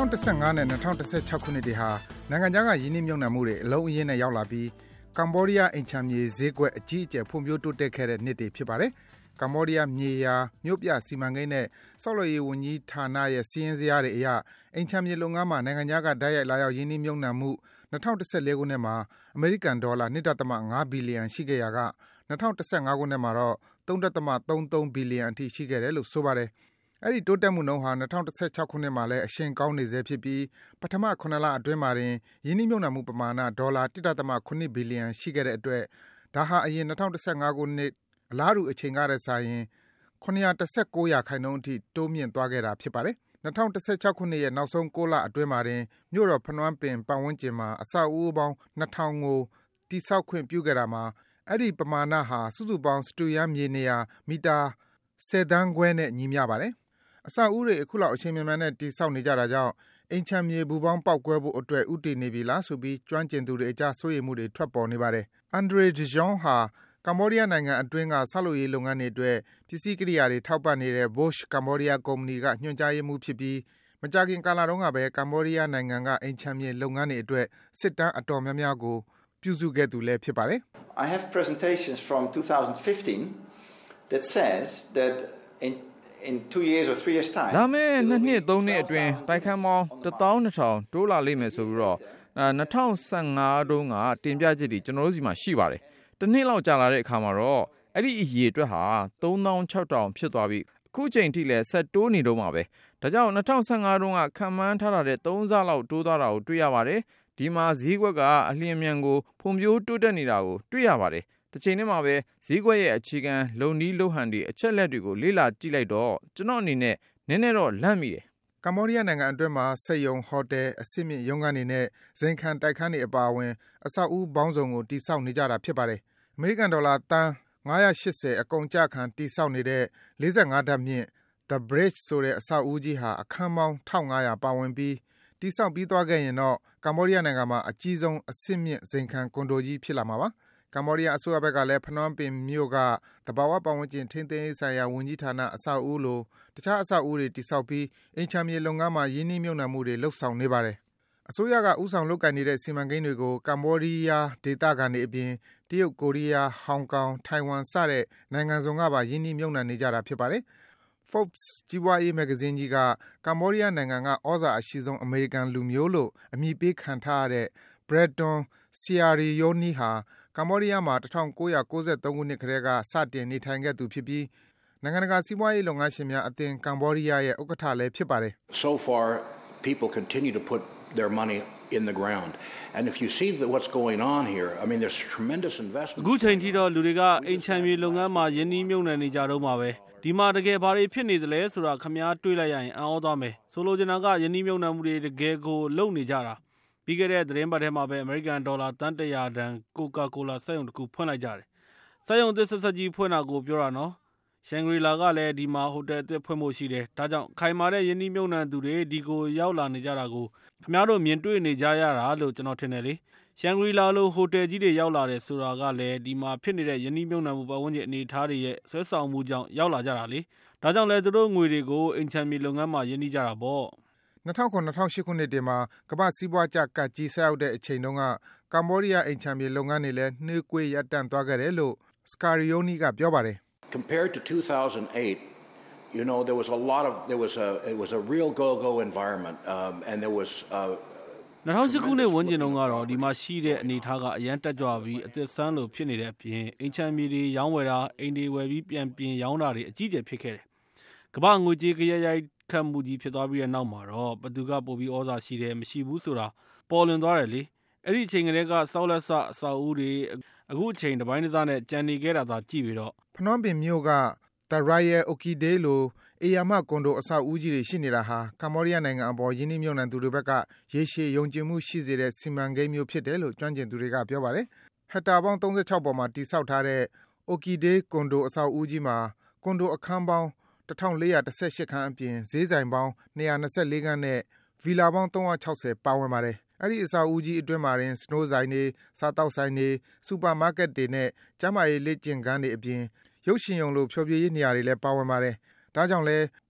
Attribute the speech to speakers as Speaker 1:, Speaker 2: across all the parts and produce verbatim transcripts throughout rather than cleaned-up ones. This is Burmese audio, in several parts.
Speaker 1: ၂၀၁၅နဲ့၂၀၁၆ခုနှစ်တွေဟာနိုင်ငံခြားကယင်းနှိမ့်မြုပ်နှံမှုတွေအလုံးအရင်းနဲ့ရောက်လာပြီးကမ္ဘောဒီးယားအိမ်ခြံမြေဈေးကွက်အကြီးအကျယ်ဖွံ့ဖြိုးတိုးတက်ခဲ့တဲ့နှစ်တွေဖြစ်ပါတယ်။ကမ္ဘောဒီးယားမြေယာမြို့ပြစီမံကိန်းနဲ့ဆောက်လုပ်ရေးဝန်ကြီးဌာနရဲ့စီးရင်စရာတွေအရအိမ်ခြံမြေလုပ်ငန်းမှာနိုင်ငံခြားကဓာတ်ရိုက်လာရောက်ယင်းနှိမ့်မြုပ်နှံမှု၂၀၁၄ခုနှစ်မှာအမေရိကန်ဒေါ်လာ ၂.၅ ဘီလီယံရှိခဲ့ရာက၂၀၁၅ခုနှစ်မှာတော့ ၃.၃၃ ဘီလီယံအထိရှိခဲ့တယ်လို့ဆိုပါတယ်။အဲဒီတိုးတက်မှုနှုန်းဟာ၂၀၁၆ခုနှစ်မှာလည်းအရှိန်ကောင်းနေဆဲဖြစ်ပြီးပထမခုနစ်လအတွင်းမှာတင်ယင်းနှိမ့်မြုပ်နှံမှုပမာဏဒေါ်လာ ၁.၇ ဘီလီယံရှိခဲ့တဲ့အတွက်ဒါဟာအရင်၂၀၁၅ခုနှစ်အလားတူအချိန်ကတည်းကဆိုရင်၇၁၉ရာခိုင်နှုန်းအထိတိုးမြင့်သွားခဲ့တာဖြစ်ပါတယ်။၂၀၁၆ခုနှစ်ရဲ့နောက်ဆုံး၉လအတွင်းမှာတင်မြို့တော်ဖနွမ်းပင်ပတ်ဝန်းကျင်မှာအဆောက်အဦးပေါင်းနှစ်ထောင်ကိုတည်ဆောက်ခွင့်ပြုခဲ့တာမှာအဲဒီပမာဏဟာစုစုပေါင်းစတုရန်းမြေနေရာမီတာ၁၀သန်းခွဲနဲ့ညီမျှပါတယ်။အဆောက်အဦးတွေအခုလောက်အချိန်မြန်မြန်နဲ့တည်ဆောက်နေကြတာကြောင့်အိမ်ခြံမြေဘူပေါင်းပေါက်ကွဲဖို့အတွက်ဥတည်နေပြီလားဆိုပြီးကျွမ်းကျင်သူတွေအကြားစိုးရိမ်မှုတွေထွက်ပေါ်နေပါတယ်။ Andre De Jong ဟာကမ္ဘောဒီးယားနိုင်ငံအတွင်းကဆောက်လုပ်ရေးလုပ်ငန်းတွေအတွက်ပစ္စည်းကိရိယာတွေထောက်ပံ့နေတဲ့ Bosch Cambodia ကုမ္ပဏီကညွှန်ကြားရေးမှူးဖြစ်ပြီးမကြာခင်ကာလတုန်းကပဲကမ္ဘောဒီးယားနိုင်ငံကအိမ်ခြံမြေလုပ်ငန်းတွေအတွက်စစ်တမ်းအတော်များများကိုပြုစုခဲ့သူလည်းဖြစ်ပါတယ်။
Speaker 2: I have presentations from twenty fifteen that says that in in two years or three years time
Speaker 3: လာမယ့်နှစ်နှစ်သုံးနှစ်အတွင်းတိုက်ခန်းပေါင်းတစ်သောင်းနှစ်ထောင်တိုးလာလိမ့်မယ်ဆိုပြီးတော့၂၀၁၅တုန်းကတင်ပြချက်တွေကျွန်တော်တို့စီမှာရှိပါတယ်။တစ်နှစ်လောက်ကြာလာတဲ့အခါမှာတော့အဲ့ဒီအရေအတွက်ဟာသုံးသောင်းခြောက်ထောင်ဖြစ်သွားပြီအခုချိန်ထိလည်းဆက်တိုးနေတော့မှာပဲ။ဒါကြောင့်၂၀၁၅တုန်းကခံမှန်းထားတဲ့သုံးဆလောက်တိုးသွားတာကိုတွေ့ရပါတယ်။ဒီမှာဈေးကွက်ကအလျင်အမြန်ကိုဖွံ့ဖြိုးတိုးတက်နေတာကိုတွေ့ရပါတယ်။တစ်ချိန်တည်းမှာပဲဈေးကွက်ရဲ့အခြေခံလုံနီးလုံဟန်တွေအချက်လက်တွေကိုလေ့လာကြည့်လိုက်တော့ကျွန်တော်အနေနဲ့နည်းနည်းတော့လန့်မိတယ်
Speaker 1: ။ကမ္ဘောဒီးယားနိုင်ငံအတွင်းမှာစက်ရုံဟိုတယ်အဆင့်မြင့်ရုံးခန်းတွေနဲ့ဇိမ်ခံတိုက်ခန်းတွေအပါအဝင်အဆောက်အဦပေါင်းစုံကိုတည်ဆောက်နေကြတာဖြစ်ပါတယ်။အမေရိကန်ဒေါ်လာသန်း၅၈၀အကုန်အကျခံတည်ဆောက်နေတဲ့၄၅ဓာတ်မြင့် The Bridge ဆိုတဲ့အဆောက်အဦကြီးဟာအခန်းပေါင်း၁၅၀၀ပါဝင်ပြီးတည်ဆောက်ပြီးသွားခဲ့ရင်တော့ကမ္ဘောဒီးယားနိုင်ငံမှာအကြီးဆုံးအဆင့်မြင့်ဇိမ်ခံကွန်ဒိုကြီးဖြစ်လာမှာပါ။ကမ္ဘောဒီးယားအစိုးရဘက်ကလည်းဖနွမ်းပင်မြို့ကသဘာဝပတ်ဝန်းကျင်ထိန်းသိမ်းရေးဆိုင်ရာဝန်ကြီးဌာနအဆောက်အဦလိုတခြားအဆောက်အဦတွေတည်ဆောက်ပြီးအိမ်ခြံမြေလုပ်ငန်းမှာယင်းနှိမ့်မြုပ်နှံမှုတွေလှုပ်ဆောင်နေပါတယ်။အစိုးရကဥဆောင်လုပ်ကိုင်နေတဲ့စီမံကိန်းတွေကိုကမ္ဘောဒီးယားဒေသခံတွေအပြင်တရုတ်ကိုရီးယားဟောင်ကောင်ထိုင်ဝမ်စတဲ့နိုင်ငံစုံကပါယင်းနှိမ့်မြုပ်နှံနေကြတာဖြစ်ပါတယ်။ Forbes ကြီးပွားရေးမဂ္ဂဇင်းကြီးကကမ္ဘောဒီးယားနိုင်ငံကဩဇာအရှိဆုံးအမေရိကန်လူမျိုးလို့အမည်ပေးခံထားရတဲ့ Bretton Sierrayoni ဟာကမ္ဘောဒီးယားမှာ၁၉၉၃ခုနှစ်ကတည်းကစတင်နေထိုင်ခဲ့သူဖြစ်ပြီးနိုင်ငံတကာစီးပွားရေးလုပ်ငန်းရှင်များအသင်းကမ္ဘောဒီးယားရဲ့ဥက္ကဋ္ဌလည်းဖြစ်ပါတယ်။
Speaker 4: So far people continue to put their money in the ground and if you see that what's going on here I mean there's tremendous investment
Speaker 5: အခုချိန်ထိတော့လူတွေကအိမ်ခြံမြေလုပ်ငန်းမှာယင်းနှီးမြုပ်နှံနေကြတော့မှာပဲဒီမှာတကယ်ဘာတွေဖြစ်နေသလဲဆိုတာခင်ဗျားတွေးလိုက်ရရင်အံ့ဩသွားမယ်ဆိုလိုချင်တာကယင်းနှီးမြုပ်နှံမှုတွေတကယ်ကိုလုပ်နေကြတာပြီးခဲ့တဲ့သတင်းပတ်ထဲမှာပဲအမေရိကန်ဒေါ်လာတန်းတရာတန်ကိုကာကိုလာစက်ရုံတစ်ခုဖွင့်လိုက်ကြတယ်စက်ရုံသစ်ဆက်ဆက်ကြီးဖွင့်တာကိုပြောတာနော်ရှန်ဂရီလာကလည်းဒီမှာဟိုတယ်အသစ်ဖွင့်ဖို့ရှိတယ်ဒါကြောင့်ခိုင်မာတဲ့ယင်းနှီးမြုပ်နှံသူတွေဒီကိုရောက်လာနေကြတာကိုခင်ဗျားတို့မြင်တွေ့နေကြရတာလို့ကျွန်တော်ထင်တယ်လေရှန်ဂရီလာလိုဟိုတယ်ကြီးတွေရောက်လာတယ်ဆိုတာကလည်းဒီမှာဖြစ်နေတဲ့ယင်းနှီးမြုပ်နှံမှုပတ်ဝန်းကျင်အနေအထားတွေရဲ့ဆွဲဆောင်မှုကြောင့်ရောက်လာကြတာလေဒါကြောင့်လည်းသူတို့ငွေတွေကိုအိမ်ခြံမြေလုပ်ငန်းမှာယင်းနှီးကြတာပေါ့
Speaker 1: ၂၀၀၇-၂၀၀၈ခုနှစ်တွေမှာကမ္ဘာ့စီးပွားကျကတ်ကြီးဆက်ရောက်တဲ့အချိန်တုန်းကကမ္ဘောဒီးယားအိမ်ခြံမြေလုပ်ငန်းတွေလည်းနှေးကွေးရပ်တန့်သွားခဲ့တယ်လို့ Sierrayoni ကပြောပါတယ်
Speaker 4: ။ Compared to two thousand eight you know there was a lot of there was a it was a real go-go environment um, and there was uh,
Speaker 5: ၂၀၀၈ခုနှစ်ဝန်းကျင်တုန်းကတော့ဒီမှာရှိတဲ့အနေအထားကအရန်တက်ကြွပြီးအသစ်ဆန်းလို့ဖြစ်နေတဲ့အပြင်အိမ်ခြံမြေတွေရောင်းဝယ်တာအိမ်တွေဝယ်ပြီးပြန်ပြင်ရောင်းတာတွေအကြီးအကျယ်ဖြစ်ခဲ့တယ်။ကမ္ဘာငွေကြေးကြရိုက်ခတ်မှုကြီးဖြစ်သွားပြီးတဲ့နောက်မှာတော့ဘသူကပိုပြီးဩဇာရှိတယ်မရှိဘူးဆိုတာပေါ်လွင်သွားတယ်လေ။အဲ့ဒီအချိန်ကလေးကစောက်လက်ဆအဆောက်အဦတွေအခုအချိန်တစ်ပိုင်းတစ်စနဲ့ကြံနေခဲ့တာသာကြည့်ပြီးတော့
Speaker 1: ဖနွမ်းပင်မြို့က The Royal Orchidee လိုအေယာမကွန်ဒိုအဆောက်အဦကြီးတွေရှိနေတာဟာကမ္ဘောဒီးယားနိုင်ငံအပေါ်ယင်းနှိမ့်မြုပ်နှံသူတွေဘက်ကရေရှည်ယုံကြည်မှုရှိစေတဲ့စီမံကိန်းမျိုးဖြစ်တယ်လို့ကျွမ်းကျင်သူတွေကပြောပါတယ်။ဟက်တာပေါင်း၃၆ပေါ်မှာတည်ဆောက်ထားတဲ့ Orchidee ကွန်ဒိုအဆောက်အဦကြီးမှာကွန်ဒိုအခန်းပေါင်း၁၄၁၈ခန်းအပြင်ဈေးဆိုင်ပေါင်း၂၂၄ခန်းနဲ့ဗီလာပေါင်း၃၆၀ပါဝင်ပါတယ်။အဲဒီအဆောက်အဦကြီးအတွင်းမှာတင်စနိုးဆိုင်တွေစားတောက်ဆိုင်တွေစူပါမားကတ်တွေနဲ့ကျန်းမာရေးလေ့ကျင့်ခန်းတွေအပြင်ရုပ်ရှင်ရုံလိုဖျော်ဖြေရေးနေရာတွေလည်းပါဝင်ပါတယ်။ဒါကြောင့်လဲ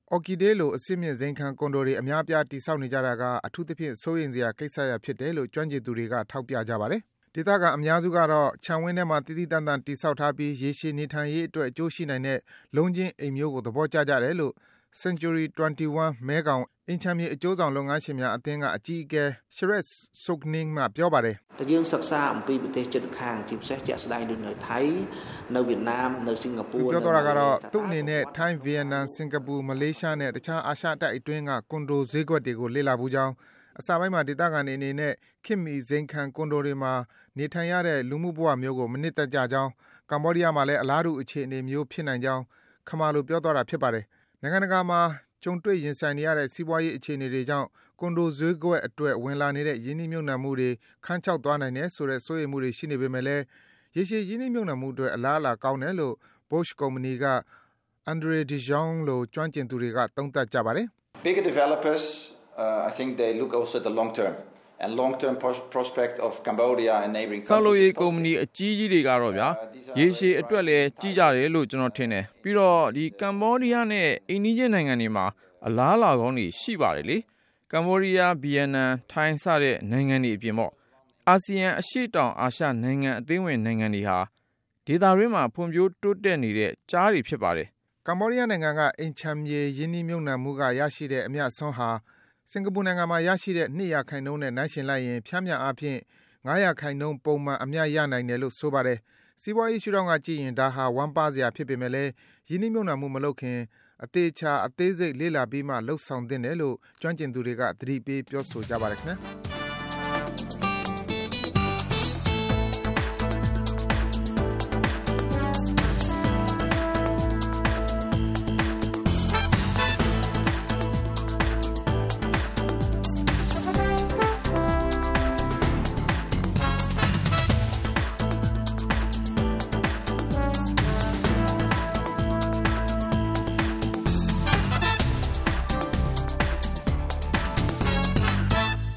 Speaker 1: Orchidee လိုအစစ်မြင့်ဇိမ်ခံကွန်ဒိုတွေအများပြားတိစောက်နေကြတာကအထူးသဖြင့်စိုးရိမ်စရာကိစ္စရဖြစ်တယ်လို့ကျွမ်းကျင်သူတွေကထောက်ပြကြပါတယ်။ဒေသကအများစုကတော့ခြံဝင်းထဲမှာတည်တည်တံ့တံ့တိစောက်ထားပြီးရေရှည်နေထိုင်ရေးအတွက်အကျိုးရှိနိုင်တဲ့လုံးချင်းအိမ်မျိုးကိုသဘောကျကြတယ်လို့ Century တွန်တီဝမ် မဲကောင်အင်ချမ်းမြေအကျိုးဆောင်လုပ်ငန်းရှင်များအသင်းကအကြီးအကဲ Shred Sokning မှပြောပါတယ်။
Speaker 6: តែយើងសិក្សាអំពីប្រទេសជិតខាងជាពិសេសជាក់ស្ដែងដូចនៅថៃនៅវៀតណាមនៅសិង្ហបុរី
Speaker 1: ပြောတော့ကတော့သူ့အနေနဲ့ထိုင်းဗီယက်နမ်စင်ကာပူမလေးရှားနဲ့တခြားအာရှတိုက်အတွင်းကကွန်ဒိုဈေးကွက်တွေကိုလေ့လာဘူးကြောင်းအစပိုင်းမှာဒေသခံတွေအနေနဲ့ခင်မီဇိမ်ခံကွန်ဒိုတွေမှာနေထိုင်ရတဲ့လူမှုဘဝမျိုးကိုမနစ်သက်ကြကြောင်းကမ္ဘောဒီးယားမှာလည်းအလားတူအခြေအနေမျိုးဖြစ်နိုင်ကြောင်းခမာလိုပြောသွားတာဖြစ်ပါတယ်နိုင်ငံတကာမှာကျုံတွေ့ရင်ဆိုင်နေရတဲ့စီးပွားရေးအခြေအနေတွေကြောင့်ကွန်ဒိုဈေးကွက်အတွက်ဝင်လာနေတဲ့ယင်းနှိမ့်မြုပ်နှံမှုတွေခန်းချောက်သွားနိုင်တယ်ဆိုတဲ့စိုးရိမ်မှုတွေရှိနေပေမဲ့လည်းရေရှည်ယင်းနှိမ့်မြုပ်နှံမှုတွေအလားအလာကောင်းတယ်လို့ Bosch ကုမ္ပဏီက Andre De Jong လို့ကျွမ်းကျင်သူတွေကသုံးသပ်ကြပါတယ်
Speaker 2: Bigger developers uh, I think they look also at the long term and long term prospect of Cambodia and neighboring countries
Speaker 3: ဆောက်လုပ်ရေးကုမ္ပဏီအကြီးကြီးတွေကတော့ဗျာရေရှည်အတွက်လည်းကြီးကြတယ်လို့ကျွန်တော်ထင်တယ်ပြီးတော့ဒီကမ္ဘောဒီးယားနဲ့အိန္ဒိယနိုင်ငံတွေမှာအလားအလာကောင်းတွေရှိပါတယ်လေကမ္ဘောဒီးယားဗီယက်နမ်ထိုင်းစတဲ့နိုင်ငံတွေအပြင်ပေါ့အာဆီယံအရှေ့တောင်အာရှနိုင်ငံအသင်းဝင်နိုင်ငံတွေဟာဒေသတွင်းမှာဖွံ့ဖြိုးတိုးတက်နေတဲ့ကြားတွေဖြစ်ပါတယ်
Speaker 1: ကမ္ဘောဒီးယားနိုင်ငံကအိမ်ချမ်းမြေယင်းနှိမ့်မြုပ်နှံမှုကရရှိတဲ့အမြတ်ဆုံးဟာစင်ကာပူနိုင်ငံမှာရရှိတဲ့နှစ်ရာခိုင်နှုန်းနဲ့နှိုင်းယှဉ်လိုက်ရင်ဖြန်းမြအားဖြင့်ငါးရာခိုင်နှုန်းပုံမှန်အမြတ်ရနိုင်တယ်လို့ဆိုပါတယ်စီးပွားရေးရှုထောင့်ကကြည့်ရင်ဒါဟာဝမ်းပါစရာဖြစ်ပေမဲ့လည်းယင်းနှိမ့်မြုပ်နှံမှုမလုပ်ခင်အသေးချာအသေးစိတ်လေ့လာပြီးမှလှုပ်ဆောင်သင့်တယ်လို့ကျွမ်းကျင်သူတွေကသတိပေးပြောဆိုကြပါတယ်ခင်ဗျာ